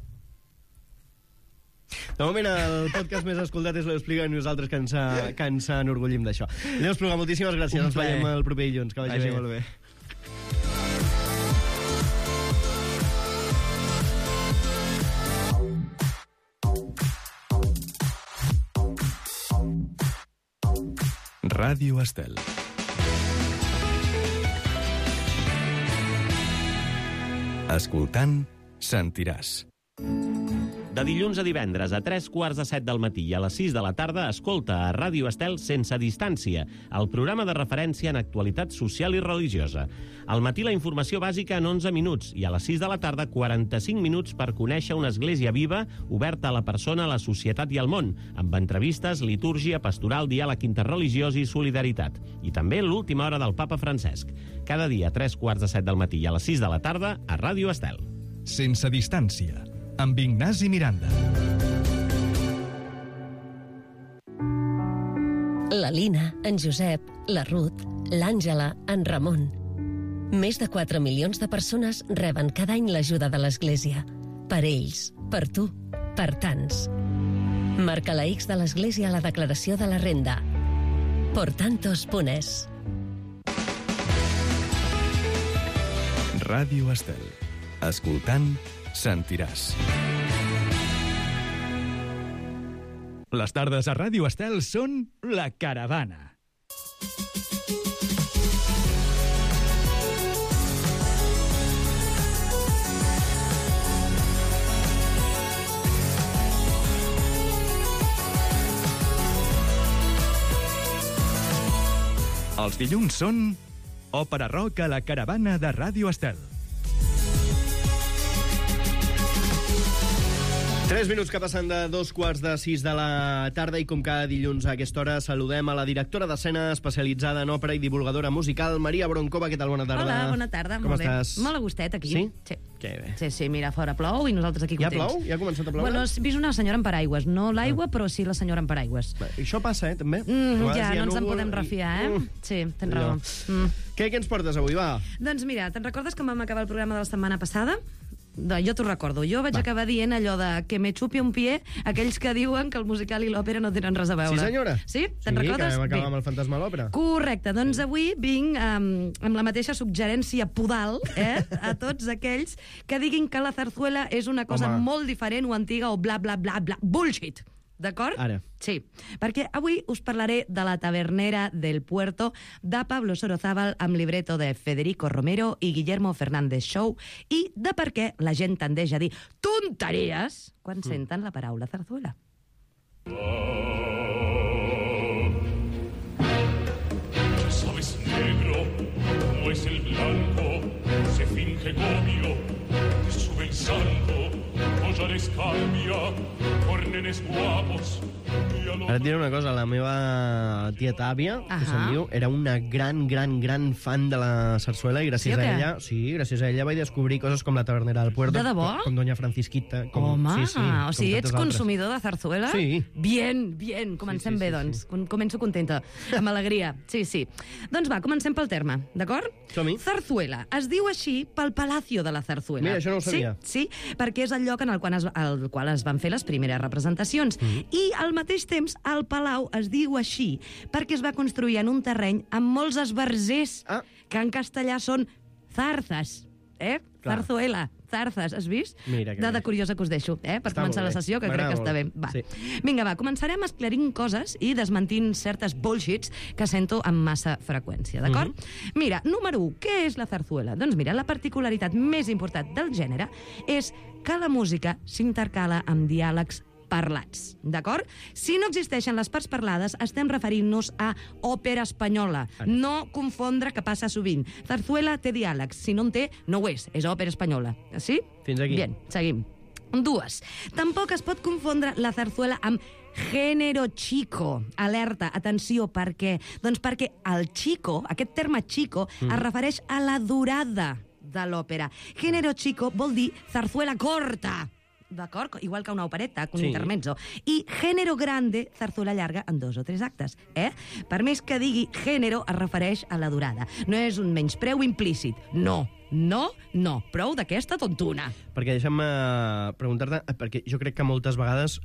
B: De moment, el podcast més escoltat és l'Ho Explica, i nosaltres que ens enorgullim d'això. Leo Espluga, moltíssimes gràcies. Ens veiem el proper dilluns. Que vagi bé.
C: Molt bé.
A: Ràdio Estel. Escoltant, sentiràs.
E: De dilluns a divendres a 3:45 del matí i a les 6 de la tarda escolta a Ràdio Estel Sense Distància, el programa de referència en actualitat social i religiosa. Al matí la informació bàsica en 11 minuts i a les 6 de la tarda 45 minuts per conèixer una església viva oberta a la persona, a la societat i al món, amb entrevistes, litúrgia, pastoral, diàleg interreligiós i solidaritat. I també l'última hora del papa Francesc. Cada dia a 3:45 del matí i a les 6 de la tarda a Ràdio Estel.
A: Sense Distància, amb Ignasi Miranda.
F: La Lina, en Josep, la Ruth, l'Àngela, en Ramon. Més de 4 milions de persones reben cada any l'ajuda de l'Església. Per ells, per tu, per tants. Marca la X de l'Església a la declaració de la renda. Portantos.es.
A: Ràdio Estel. Escoltant, sentiràs. Les tardes a Ràdio Estel són La Caravana. Els dilluns són Òpera Rock a La Caravana de Ràdio Estel.
B: 3 minuts que passen de 2:45 de la tarda i com cada dilluns a aquesta hora saludem a la directora d'escena especialitzada en òpera i divulgadora musical, Maria Broncova. Què tal? Bona tarda.
G: Hola, bona tarda.
B: Com
G: molt
B: estàs?
G: Bé. Molt a gustet aquí.
B: Sí?
G: Sí.
B: Que bé.
G: Sí, mira, fora plou i nosaltres aquí
B: Ja
G: contents.
B: plou? Ja ha començat a ploure?
G: Bueno, he vist una senyora en paraigües. No l'aigua, però sí la senyora en paraigües.
B: Això passa, també. A vegades
G: Ja,
B: hi ha
G: no ens en
B: núvol
G: podem
B: i-
G: refiar, eh? Sí, tens
B: Allò.
G: raó.
B: Què ens portes avui, va?
G: Doncs mira, te'n recordes com vam acabar el programa de la setmana passada? Jo t'ho recordo. Jo vaig acabar dient allò de que me xupi un pie aquells que diuen que el musical i l'òpera no tenen res a veure.
B: Sí, senyora?
G: Sí? Te'n recordes?
B: Sí, que vam acabar
G: Bé.
B: amb el fantasma a l'òpera.
G: Correcte, doncs avui vinc amb la mateixa suggerència podal a tots aquells que diguin que la zarzuela és una cosa
B: Home.
G: molt diferent o antiga o bla, bla, bla, bla. Bullshit! D'acord?
B: Ara.
G: Sí, perquè avui us parlaré de La tavernera del Puerto, de Pablo Sorozábal, amb libreto de Federico Romero i Guillermo Fernández Show, i de per què la gent tendeix a dir tonteries quan senten la paraula zarzuela.
H: Sabes negro, como es el blanco, se finge gobio, te sube el santo, collares cambia, por nenes guapos.
B: Ara et diré una cosa, la meva tieta àvia, que se'n diu, era una gran fan de la sarsuela i gràcies
G: Sí o
B: a
G: què?
B: ella, gràcies a ella vaig descobrir coses com la tavernera del Puerto,
G: De debò?
B: com Doña Francisquita, com,
G: Home,
B: com
G: o sigui,
B: tantes
G: ets
B: altres.
G: consumidor de zarzuela?
B: Sí.
G: Bien, comencem bé, doncs. Començo contenta, amb alegria. Sí. Doncs va, comencem pel terme, d'acord?
B: Som-hi.
G: Zarzuela. Es diu així pel Palacio de la Zarzuela.
B: Mira, això no ho sabia.
G: Sí, perquè és el lloc en el qual es van fer les primeres representacions. I al mateix temps, el Palau es diu així perquè es va construir en un terreny amb molts esbarzers, que en castellà són zarzas.
B: Clar.
G: Zarzuela, zarzas, has vist?
B: Mira que
G: Dada
B: bé.
G: curiosa que us deixo, per
B: Està
G: començar
B: molt
G: la
B: bé.
G: sessió, que crec que està
B: M'agrada
G: bé.
B: molt.
G: Va.
B: Sí.
G: Vinga, va, començarem esclarint coses i desmentint certes bullshits que sento amb massa freqüència, d'acord? Mira, número 1, què és la zarzuela? Doncs mira, la particularitat més important del gènere és que la música s'intercala amb diàlegs parlats, d'acord? Si no existeixen les parts parlades, estem referint-nos a òpera espanyola. No confondre, que passa sovint. Zarzuela té diàlegs, si no en té, no ho és òpera espanyola. Sí?
B: Fins aquí.
G: Bien, seguim. 2. Tampoc es pot confondre la zarzuela amb género chico. Alerta, atenció, per què? Doncs perquè el chico, aquest terme chico, es refereix a la durada de l'òpera. Género chico vol dir zarzuela corta, d'acord? Igual que una opereta, con
B: Sí.
G: intermezzo. I género grande, zarzuela llarga en 2 o 3 actes. Per més que digui género, es refereix a la durada. No és un menyspreu implícit. No. Prou d'aquesta tontuna.
B: Perquè deixa'm preguntar-te, perquè jo crec que moltes vegades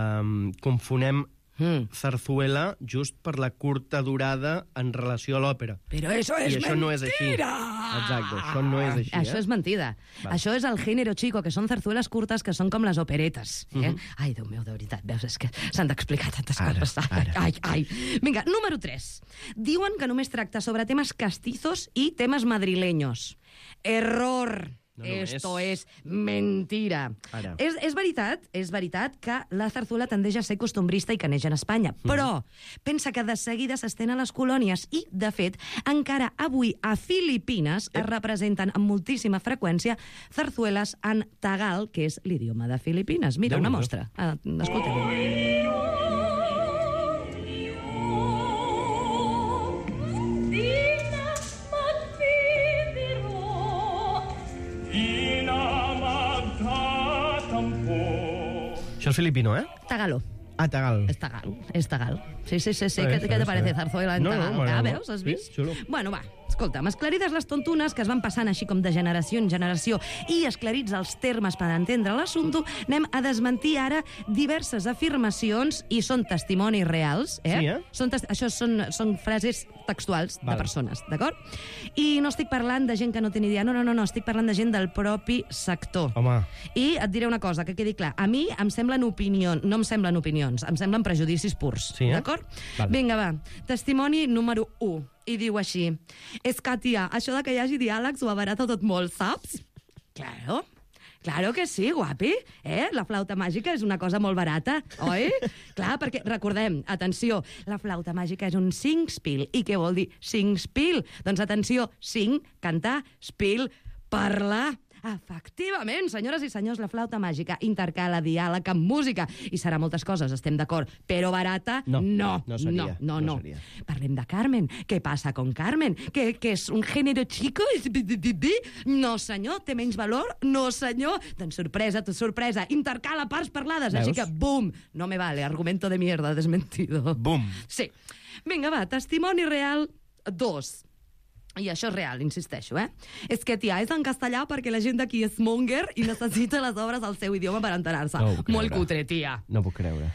B: confonem zarzuela just per la curta durada en relació a l'òpera.
G: Però eso es
B: I això no és així.
G: mentira!
B: Exacte, això no és així.
G: Això és mentida.
B: Va.
G: Això és el género chico, que són zarzueles curtes que són com les operetes. Ai, Déu meu, de veritat, veus, és que s'han d'explicar tantes coses. Ai. Vinga, número 3. Diuen que només tracta sobre temes castizos i temes madrileños. Error. Esto és mentira. És veritat que la zarzuela tendeix a ser costumbrista i que neix en Espanya, però pensa que de seguida s'estén a les colònies i, de fet, encara avui a Filipines es representen amb moltíssima freqüència zarzueles en tagal, que és l'idioma de Filipines. Mira, una mostra. Escolteu.
B: Això és filipino, eh?
G: Tagalo.
B: Tagal.
G: És tagal. Sí. ¿Qué te parece zarzuela en tagal? Veus? Has vist?
B: Sí, xulo.
G: Bueno, va. Escolta'm, esclarides les tontunes que es van passant així com de generació en generació i esclarits els termes per entendre l'assumpte, anem a desmentir ara diverses afirmacions i són testimonis reals.
B: Sí,
G: Això són frases textuals de persones, d'acord? I no estic parlant de gent que no té ni idea, no, estic parlant de gent del propi sector.
B: Home.
G: I et diré una cosa, que quedi clar. A mi em semblen opinions, no em semblen opinions, em semblen prejudicis purs, d'acord?
B: Vale.
G: Vinga, va. Testimoni número 1. I diu així: és que, tia, això de que hi hagi diàlegs ho abarata tot molt, saps? Claro que sí, guapi. La flauta màgica és una cosa molt barata, oi? Clar, perquè, recordem, atenció, la flauta màgica és un singspiel. I què vol dir singspiel? Doncs atenció, sing, cantar, spiel, parlar. Efectivament, senyores i senyors, la flauta màgica intercala diàleg amb música. I serà moltes coses, estem d'acord. Però barata, no.
B: No.
G: Parlem de Carmen. Què passa con Carmen? Que és un género chico? No, senyor. Té menys valor? No, senyor. Doncs sorpresa. Intercala parts parlades.
B: Veus?
G: Així que, bum! No me vale. Argumento de mierda, desmentido.
B: Bum.
G: Sí. Vinga, va. Testimoni real 2. I això és real, insisteixo, És que, tia, és en castellà perquè la gent d'aquí és monger i necessita les obres al seu idioma per enterar-se. Molt cutre, tia.
B: No puc creure.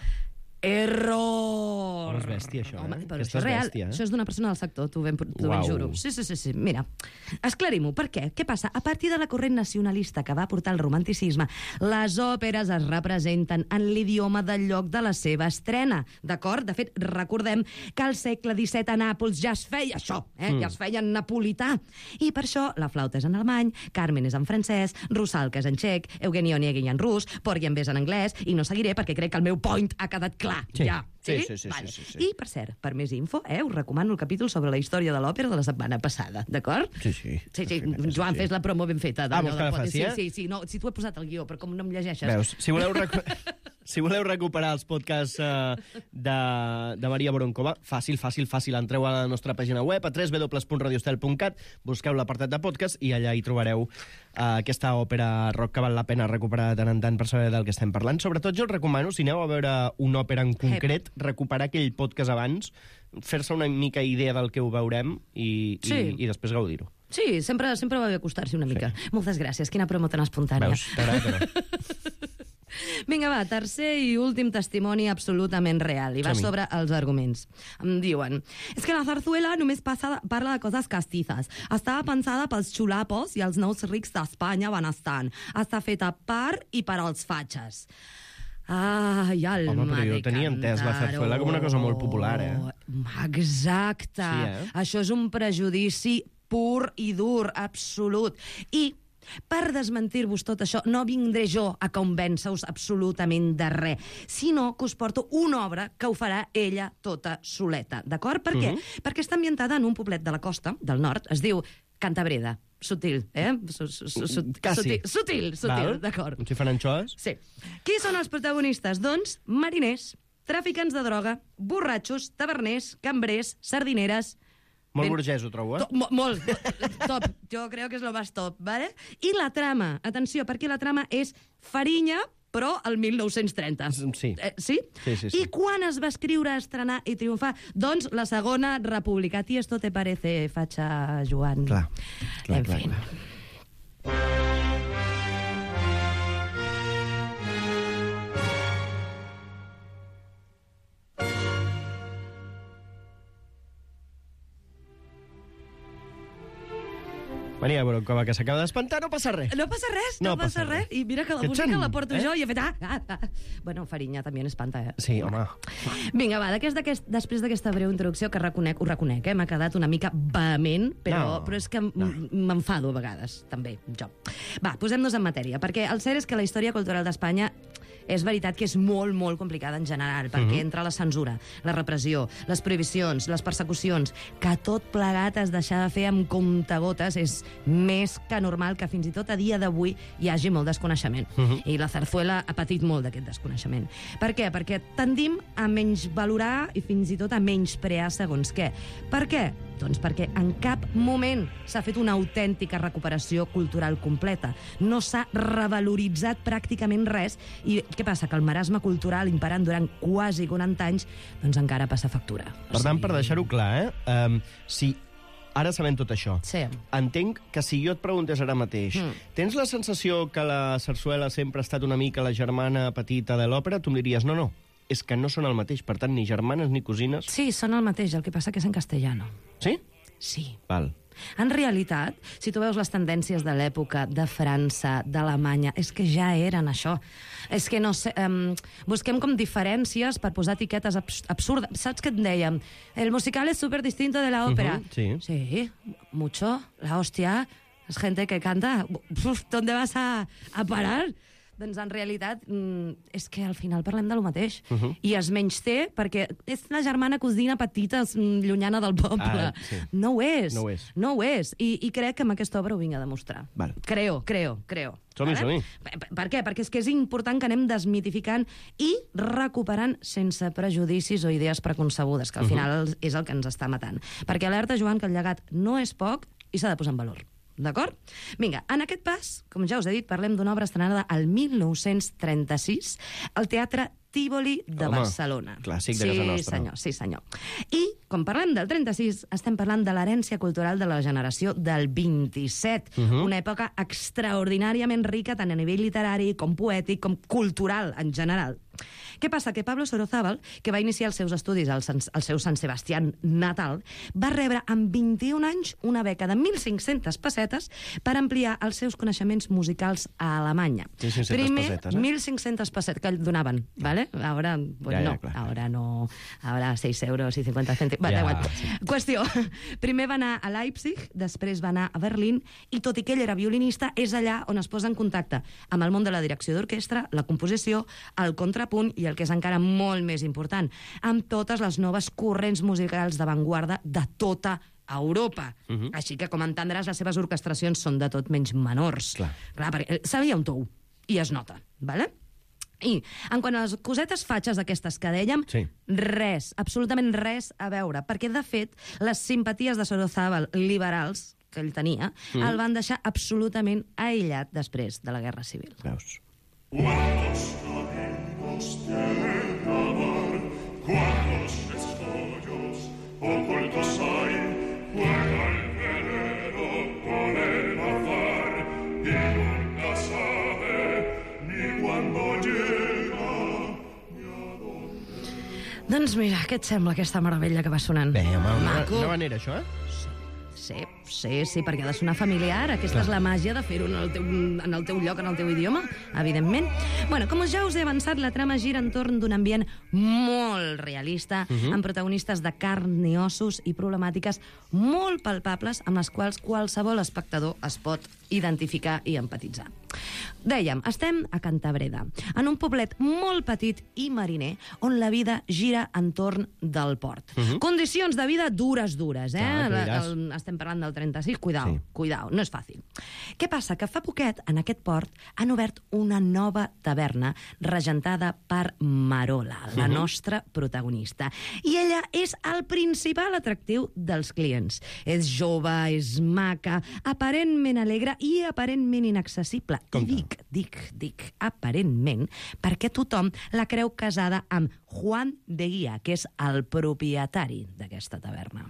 G: Error!
B: Però és bèstia, això,
G: Home, però
B: Aquesta
G: això és real.
B: bèstia,
G: Això és d'una persona del sector, t'ho ben juro. Sí. Mira, esclarim-ho. Per què? Què passa? A partir de la corrent nacionalista que va portar el romanticisme, les òperes es representen en l'idioma del lloc de la seva estrena, d'acord? De fet, recordem que al segle XVII a Nàpols ja es feia això, ja es feia en napolità. I per això la flauta és en alemany, Carmen és en francès, Rusalka és en txec, Eugenio Onegin en rus, Porgy en Bess en anglès, i no seguiré perquè crec que el meu point ha quedat clar.
B: Sí.
G: Ja.
B: Sí.
G: I, per cert, per més info, us recomano el capítol sobre la història de l'òpera de la setmana passada, d'acord?
B: Sí.
G: Joan, fes la promo ben feta.
B: Vols que la faci,
G: Sí. No, si tu he posat el guió, però com no em llegeixes...
B: Veus, si voleu recuperar els podcasts de Maria Boronkova, fàcil, entreu a la nostra pàgina web a www.radiostel.cat, busqueu l'apartat de podcast i allà hi trobareu aquesta òpera rock que val la pena recuperar de tant en tant per saber del que estem parlant. Sobretot jo us recomano, si aneu a veure una òpera en concret, recuperar aquell podcast abans, fer-se una mica idea del que ho veurem i després gaudir-ho.
G: Sí, sempre va bé acostar-s'hi una mica. Moltes gràcies, quina promo tan espontània.
B: Veus? T'agrada que no?
G: Vinga, va, tercer i últim testimoni absolutament real, i va sobre els arguments. Em diuen: és que la zarzuela només parla de coses castizes. Estava pensada pels xulapos i els nous rics d'Espanya benestant. Està feta per i per als fatxes. Ai, alma de
B: Home, però jo tenia entès la zarzuela com una cosa molt popular,
G: Exacte.
B: Sí,
G: Això és un prejudici pur i dur, absolut. I per desmentir-vos tot això, no vindré jo a convèncer-vos absolutament de res, sinó que us porto una obra que ho farà ella tota soleta, d'acord? Per què? Perquè està ambientada en un poblet de la costa, del nord, es diu Cantabreda. Sutil,
B: Quasi.
G: Sutil, d'acord.
B: Si fan anxoes?
G: Sí. Qui són els protagonistes? Doncs mariners, traficants de droga, borratxos, taverners, cambrers, sardineres...
B: Molt burgès, ho trobo,
G: Molt, top. Jo crec que és lo más top, ¿vale? I la trama, atenció, perquè la trama és Farinya, però el 1930.
B: Sí.
G: Sí?
B: Sí.
G: I quan es va escriure, estrenar i triomfar? Doncs la Segona República. A ti esto te parece, facha, Joan?
B: Clar.
G: En fin.
B: Maria, però com que s'acaba d'espantar, no passa res.
G: No passa res, no passa res. I mira que la música la porto jo i he fet... Bueno, Fariña també espanta,
B: Sí, home.
G: Vinga, va, després d'aquesta breu introducció, que ho reconec, m'ha quedat una mica vehement, però és que m'enfado a vegades, també, jo. Va, posem-nos en matèria, perquè el cert és que la història cultural d'Espanya és veritat que és molt, molt complicada en general, perquè entra la censura, la repressió, les prohibicions, les persecucions, que tot plegat es deixar de fer amb comptagotes és més que normal que fins i tot a dia d'avui hi hagi molt desconeixement. I la Zarzuela ha patit molt d'aquest desconeixement. Per què? Perquè tendim a menys valorar i fins i tot a menysprear segons què. Per què? Doncs perquè en cap moment s'ha fet una autèntica recuperació cultural completa. No s'ha revaloritzat pràcticament res. I què passa? Que el marasme cultural imperant durant quasi 40 anys doncs encara passa factura.
B: Per tant, per deixar-ho clar, si ara sabem tot això, entenc que si jo et preguntés ara mateix, tens la sensació que la sarsuela sempre ha estat una mica la germana petita de l'òpera? Tu em diries, no, és que no són el mateix, per tant, ni germanes ni cosines.
G: Sí, són el mateix, el que passa que és en castellano.
B: Sí?
G: Sí.
B: Val.
G: En realitat, si tu veus les tendències de l'època de França, d'Alemanya, és que ja eren això. És que no sé... busquem com diferències per posar etiquetes absurdes. Saps què et dèiem? El musical es súper distinto de la ópera.
B: Sí.
G: Sí, mucho. La hòstia, es gente que canta. ¿Dónde vas a parar? Doncs en realitat és que al final parlem de lo mateix. I es menysté perquè és la germana cosina petita llunyana del poble.
B: Sí.
G: No ho és.
B: No ho és.
G: No ho és. I crec que amb aquesta obra ho vinc a demostrar.
B: Val.
G: Creo.
B: Som-hi.
G: Per què? Perquè és que és important que anem desmitificant i recuperant sense prejudicis o idees preconcebudes, que al final és el que ens està matant. Perquè alerta, Joan, que el llegat no és poc i s'ha de posar en valor. D'acord? Vinga, en aquest pas, com ja us he dit, parlem d'una obra estrenada al 1936 al Teatre Tívoli de Barcelona.
B: Clàssic de casa nostra.
G: Sí, senyor. I, com parlem del 36, estem parlant de l'herència cultural de la generació del 27, una època extraordinàriament rica tant a nivell literari com poètic com cultural en general. Què passa? Que Pablo Sorozábal, que va iniciar els seus estudis al seu Sant Sebastián natal, va rebre amb 21 anys una beca de 1.500 pessetes per ampliar els seus coneixements musicals a Alemanya.
B: 1.500 pessetes,
G: 1.500 pessetes que donaven, ¿vale? Ahora, pues no, ahora no, ahora 6 euros y 50 cèntims. Igual. Qüestió, primer va anar a Leipzig, després va anar a Berlín, i tot i que ell era violinista, és allà on es posa en contacte amb el món de la direcció d'orquestra, la composició, el contrapunt i el que és encara molt més important, amb totes les noves corrents musicals d'avantguarda de tota Europa. Així que, com entendràs, les seves orquestracions són de tot menys menors. Clar, perquè sabia un tou, i es nota, ¿vale? I, en quant a les cosetes fatxes aquestes que dèiem, res, absolutament res a veure, perquè, de fet, les simpaties de Sorozábal liberals que ell tenia, el van deixar absolutament aïllat després de la Guerra Civil.
B: Veus?
H: ¿Cuántos escollos ocultos hay? Juega el velero con el azar y nunca sabe ni cuándo llega ni a dónde.
G: Doncs mira, què et sembla aquesta meravella que va sonant?
B: Bé, home,
G: Maco.
B: una manera, això,
G: Sí, perquè ha de sonar familiar. Aquesta és la màgia de fer-ho en el teu lloc, en el teu idioma, evidentment. Bueno, com ja us he avançat, la trama gira entorn d'un ambient molt realista, amb protagonistes de carn i ossos i problemàtiques molt palpables amb les quals qualsevol espectador es pot identificar i empatitzar. Dèiem, estem a Cantabreda, en un poblet molt petit i mariner, on la vida gira entorn del port. Condicions de vida dures, estem parlant del 36, cuidao, no és fàcil. Què passa? Que fa poquet, en aquest port, han obert una nova taverna regentada per Marola, la nostra protagonista. I ella és el principal atractiu dels clients. És jove, és maca, aparentment alegre i aparentment inaccessible. I dic aparentment, perquè tothom la creu casada amb Juan de Guía, que és el propietari d'aquesta taverna.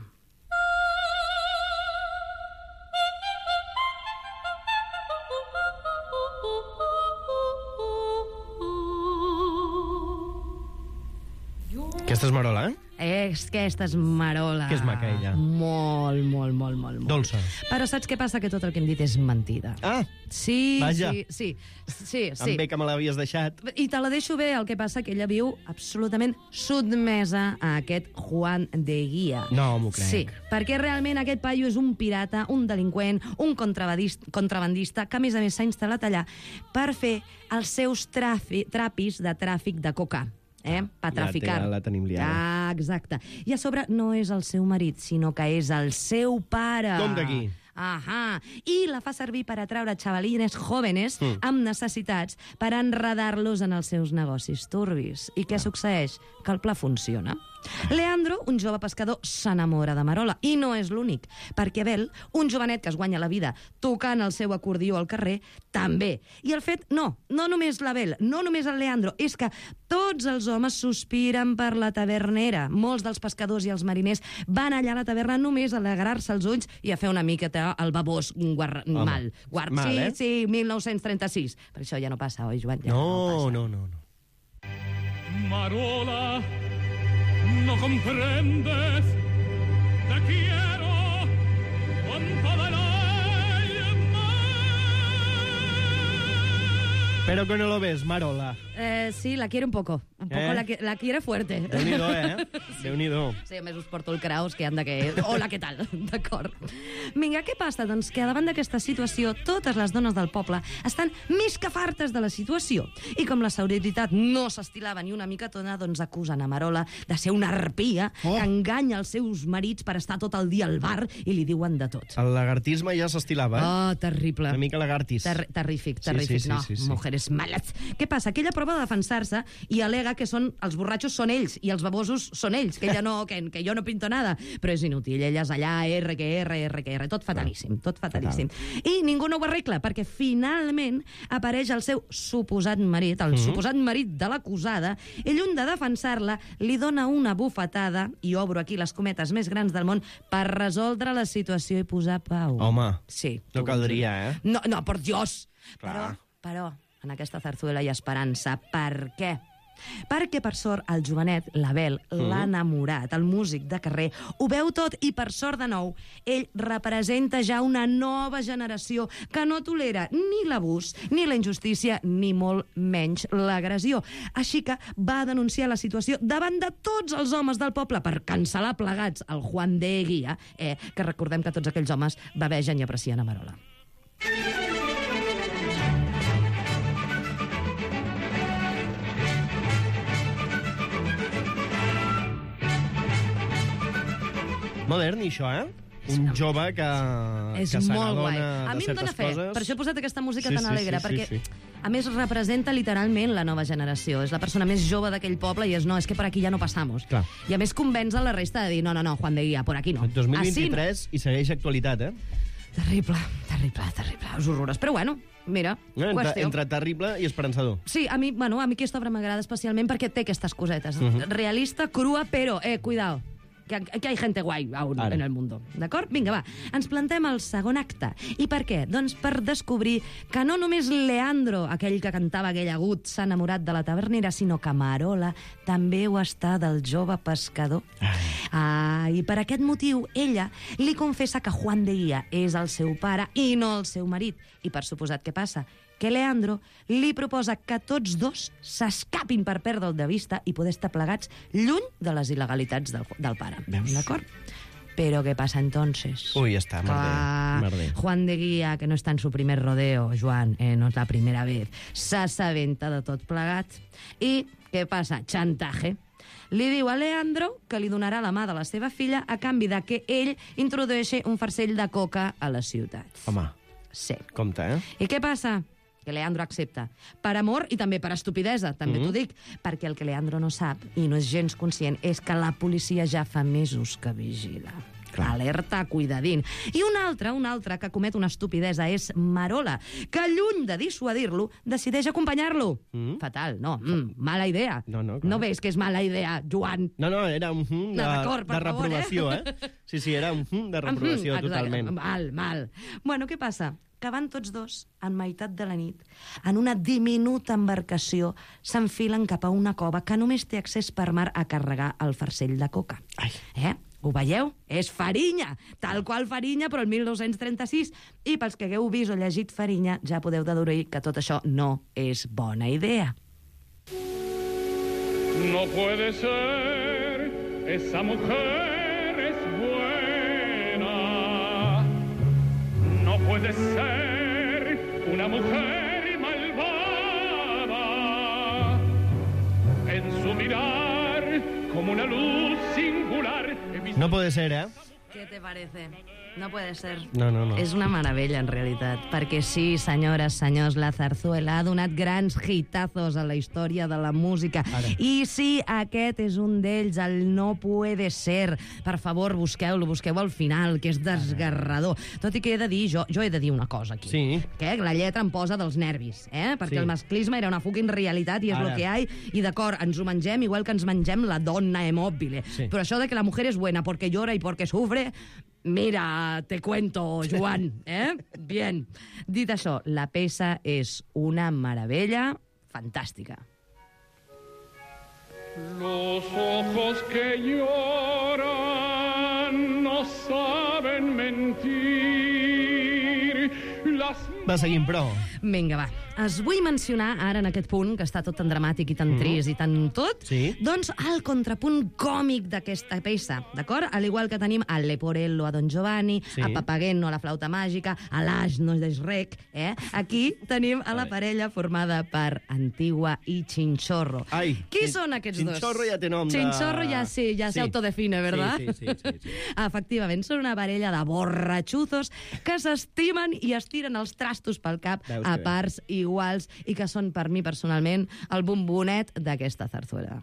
B: Aquesta és Marola, eh?
G: Aquesta és Marola.
B: Que és maca, ella.
G: Molt, molt, molt, molt.
B: Dolça.
G: Però saps què passa? Que tot el que hem dit és mentida.
B: Ah,
G: Sí,
B: vaja.
G: sí.
B: Em bé que me l'havies deixat.
G: I te la deixo bé, el que passa que ella viu absolutament sotmesa a aquest Juan de Guía.
B: No m'ho crec.
G: Sí, perquè realment aquest paio és un pirata, un delinqüent, un contrabandista que, a més s'ha instal·lat allà per fer els seus trapis de tràfic de coca. Per traficar.
B: La tenim liada.
G: Ah, exacte. I a sobre no és el seu marit, sinó que és el seu pare.
B: Com d'aquí?
G: Ahà. I la fa servir per atraure xavalines jóvenes amb necessitats per enredar-los en els seus negocis turbis. I què succeeix? Que el pla funciona. Leandro, un jove pescador, s'enamora de Marola. I no és l'únic, perquè Abel, un jovenet que es guanya la vida tocant el seu acordió al carrer, també. I el fet, no només l'Abel, no només el Leandro, és que tots els homes sospiren per la tavernera. Molts dels pescadors i els mariners van allà a la taverna només a alegrar-se els ulls i a fer una miqueta el babós mal. Sí, 1936. Per això ja no passa, oi, Joan? Ja
B: No.
H: Marola, no comprendes, te quiero con toda el alma.
B: Pero que no lo ves, Marola.
G: Sí, la quiero un poco. La quiere fuerte.
B: Déu-n'hi-do, Déu-n'hi-do.
G: Sí, a més us porto el Kraus, que anda que... Hola, què tal? D'acord. Vinga, què passa? Doncs que davant d'aquesta situació, totes les dones del poble estan més que fartes de la situació. I com la sororitat no s'estilava ni una micatona, doncs acusen a Marola de ser una arpia que enganya els seus marits per estar tot el dia al bar i li diuen de tot.
B: El lagartisme ja s'estilava,
G: Oh, terrible.
B: Una mica lagartis.
G: Terrífic.
B: Sí.
G: No, mujeres malas. Què passa? Que ella prova de defensar-se i alega que els borratxos són ells i els babosos són ells, que ella no, que jo no pinto nada. Però és inútil, ella és allà, R, tot fatalíssim. I ningú no ho arregla, perquè finalment apareix el seu suposat marit, el suposat marit de l'acusada, i lluny de defensar-la, li dona una bufetada, i obro aquí les cometes més grans del món, per resoldre la situació i posar pau.
B: Home,
G: sí,
B: no caldria,
G: No, por Dios!
B: Clar.
G: Però en aquesta zarzuela hi ha esperança. Per què? Perquè, per sort, el jovenet, l'Abel, l'ha enamorat, el músic de carrer, ho veu tot i, per sort de nou, ell representa ja una nova generació que no tolera ni l'abús, ni la injustícia, ni molt menys l'agressió. Així que va denunciar la situació davant de tots els homes del poble per cancel·lar plegats el Juan de Guía, que recordem que tots aquells homes bevegen i aprecien a Marola.
B: Modern, això, Un jove que se n'adona de certes coses.
G: Per això he posat aquesta música tan alegre, perquè,
B: sí.
G: a més, representa literalment la nova generació. És la persona més jove d'aquell poble i és és que per aquí ja no passamos.
B: Clar.
G: I a més convenç a la resta de dir, no, Juan de Guía, por aquí no.
B: 2023 i segueix actualitat,
G: Terrible. És horrorós. Però bueno, mira, qüestió.
B: Entre terrible i esperançador.
G: Sí, a mi aquesta obra m'agrada especialment perquè té aquestes cosetes. Realista, crua, però, cuidado, que hay gente guai aún en el mundo. D'acord? Vinga, va. Ens plantem al segon acte. I per què? Doncs per descobrir que no només Leandro, aquell que cantava aquell agut, s'ha enamorat de la tavernera, sinó que Marola també ho està del jove pescador. I per aquest motiu, ella li confessa que Juan de Guía és el seu pare i no el seu marit. I per suposat, què passa? Que Leandro li proposa que tots dos s'escapin per perdre'l de vista i poder estar plegats lluny de les il·legalitats del pare. D'acord? Pero ¿qué pasa entonces?
B: Uy, ya está, merder.
G: Juan de Guía, que no está en su primer rodeo, Joan, no es la primera vez, s'assabenta de tot plegat. I què passa? Xantatge. Li diu a Leandro que li donarà la mà de la seva filla a canvi de que ell introdueixi un farcell de coca a la ciutat.
B: Home,
G: sí.
B: Compte,
G: I què passa? Que Leandro accepta. Per amor i també per estupidesa, també t'ho dic, perquè el que Leandro no sap, i no és gens conscient, és que la policia ja fa mesos que vigila. Alerta, cuidadín. I un altre que comet una estupidesa és Marola, que lluny de dissuadir-lo, decideix acompanyar-lo. Fatal, no, mala idea. No ves que és mala idea, Joan?
B: No, era un de reprovació, Sí, era un de reprovació, totalment.
G: Mal. Bueno, què passa? Que van tots dos, en meitat de la nit, en una diminuta embarcació, s'enfilen cap a una cova que només té accés per mar a carregar el farcell de coca. Ho veieu? És Farinya, tal qual Farinya, però el 1936. I pels que hagueu vist o llegit Farinya, ja podeu deduir que tot això no és bona idea.
H: No puede ser, esa mujer es buena. No puede ser una mujer malvada. En su mirar, como una luz singular.
B: No puede ser,
G: ¿Qué te parece? No puede ser.
B: No.
G: És una meravella, en realitat, perquè sí, senyores, senyors, la zarzuela ha donat grans hitazos a la història de la música. I sí, aquest és un d'ells, el No puede ser. Per favor, busqueu-lo, busqueu al final, que és desgarrador. Tot i que he de dir, jo he de dir una cosa aquí.
B: Sí.
G: Que la lletra em posa dels nervis, perquè el masclisme era una fucking realitat i és lo que hi ha, i d'acord, ens ho mengem igual que ens mengem la donna mòbile.
B: Sí.
G: Però això de que la mujer és buena porque llora y porque sufre... Mira, te cuento, Joan, Bien. Dit això, la peça és una meravella fantàstica.
H: Los ojos que lloran no saben mentir.
B: Va, seguim, però.
G: Vinga, va. Es vull mencionar ara en aquest punt, que està tot tan dramàtic i tan trist i tan tot, doncs el contrapunt còmic d'aquesta peça, d'acord? Al igual que tenim a Leporello, a Don Giovanni, a Papageno, a la flauta màgica, a l'Asno de Shrek, Aquí tenim a la parella formada per Antigua i Chinchorro. Qui són aquests dos?
B: Chinchorro ja té nom de...
G: Chinchorro ja s'autodefine, ¿verdad?
B: Sí.
G: Efectivament, són una parella de borratxuzos que s'estimen i es tiren els trastos pel cap a parts iguals i que són, per mi personalment, el bombonet d'aquesta zarzuela.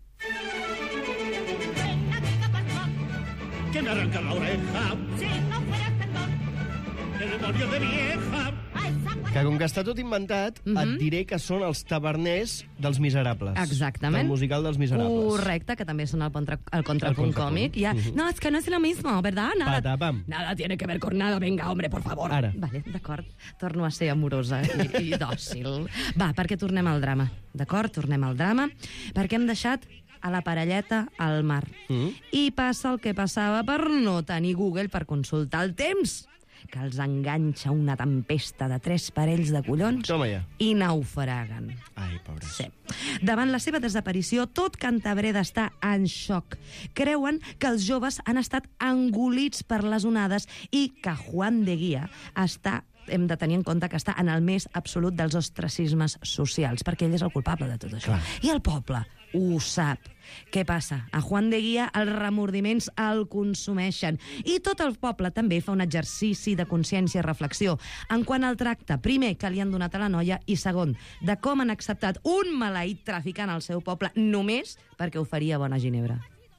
I: Que me arranca la oreja. Si no fueras perdón, el demonio de vieja.
B: Que com que està tot inventat, et diré que són els taverners dels Miserables.
G: Exactament.
B: Del musical dels Miserables.
G: Correcte, que també són el contrapunt còmic. No, es que no es lo mismo, ¿verdad? Nada tiene que ver con nada. Venga, hombre, por favor.
B: Ara.
G: Vale, d'acord. Torno a ser amorosa i dòcil. Va, perquè tornem al drama. D'acord? Tornem al drama. Perquè hem deixat a la parelleta al mar. I passa el que passava per no tenir Google per consultar el temps, que els enganxa una tempesta de 3 parells de collons i naufraguen.
B: Ai, pobres.
G: Sí. Davant la seva desaparició, tot Cantabreda està en xoc. Creuen que els joves han estat engolits per les onades i que Juan de Guía hem de tenir en compte que està en el més absolut dels ostracismes socials, perquè ell és el culpable de tot això. I el poble ho sap. Què passa? A Juan de Guía els remordiments el consumeixen i tot el poble també fa un exercici de consciència i reflexió en quant al tracte, primer, que li han donat a la noia i segon, de com han acceptat un maleït traficant al seu poble només perquè oferia bona ginebra.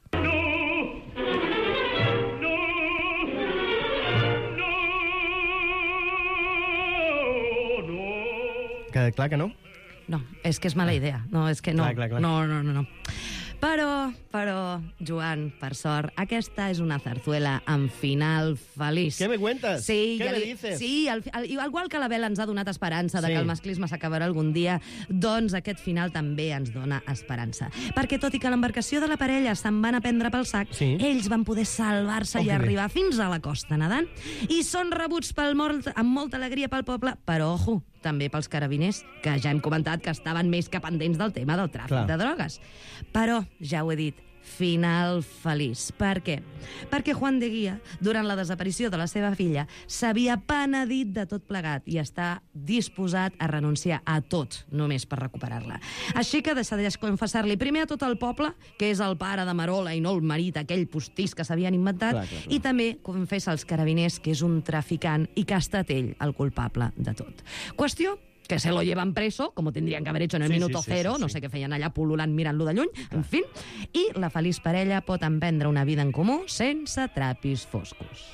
B: Que clar que no?
G: No, és que és mala idea. No, és que no.
B: Clar.
G: No. Però, Joan, per sort, aquesta és una zarzuela amb final feliç.
B: Què me cuentas?
G: Sí,
B: Què me dices?
G: Sí, igual que la Bel ens ha donat esperança de que el masclisme s'acabarà algun dia, doncs aquest final també ens dona esperança. Perquè tot i que l'embarcació de la parella se'n van a prendre pel sac, ells van poder salvar-se i arribar fins a la costa nedant. I són rebuts amb molta alegria pel poble, però, ojo, també pels carabiners, que ja hem comentat que estaven més que pendents del tema del tràfic de drogues. Però, ja ho he dit, final feliç. Per què? Perquè Juan de Guía, durant la desaparició de la seva filla, s'havia penedit de tot plegat i està disposat a renunciar a tot només per recuperar-la. Així que decideix confessar-li primer a tot el poble, que és el pare de Marola i no el marit, aquell postís que s'havien inventat, i també confessa als carabiners que és un traficant i que ha estat ell el culpable de tot. Qüestió que se lo llevan preso, como tendrían que haber hecho en el minuto cero, no sé què feien allà pul·lulant mirant-lo de lluny, en fi. I la feliç parella pot emprendre una vida en comú sense trapis foscos.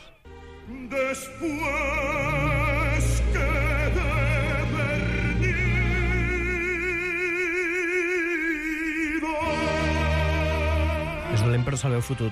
H: Después que de perdido.
B: És dolent, però se'l veu fotut,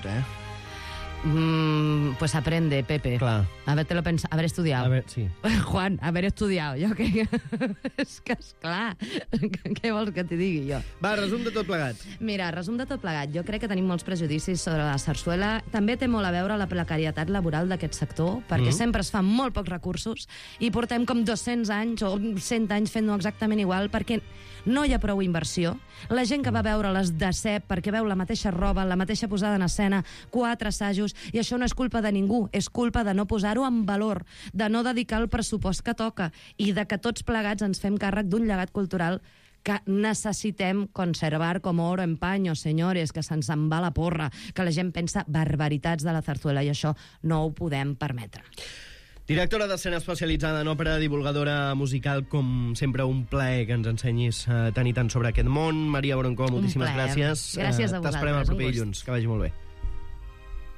G: Pues aprende, Pepe.
B: Clar.
G: Haber estudiado.
B: A ver, sí.
G: Juan, haber estudiado. Jo crec que... és que, esclar, què vols que t'hi digui jo?
B: Va, resum de tot plegat.
G: Mira, resum de tot plegat. Jo crec que tenim molts prejudicis sobre la sarsuela. També té molt a veure la precarietat laboral d'aquest sector, perquè sempre es fan molt pocs recursos i portem com 200 anys o 100 anys fent-ho exactament igual, perquè no hi ha prou inversió. La gent que va veure les de CEP perquè veu la mateixa roba, la mateixa posada en escena, 4 assajos, i això no és culpa de ningú, és culpa de no posar-ho en valor, de no dedicar el pressupost que toca i de que tots plegats ens fem càrrec d'un llegat cultural que necessitem conservar com oro en paño, senyores, que se'ns en va la porra, que la gent pensa barbaritats de la zarzuela i això no ho podem permetre.
B: Directora d'escena especialitzada en òpera, divulgadora musical, com sempre un plaer que ens ensenyis tant i tant sobre aquest món. Maria Broncó, moltíssimes gràcies.
G: Gràcies a vosaltres.
B: T'esperem el proper dilluns. Que vagi molt bé.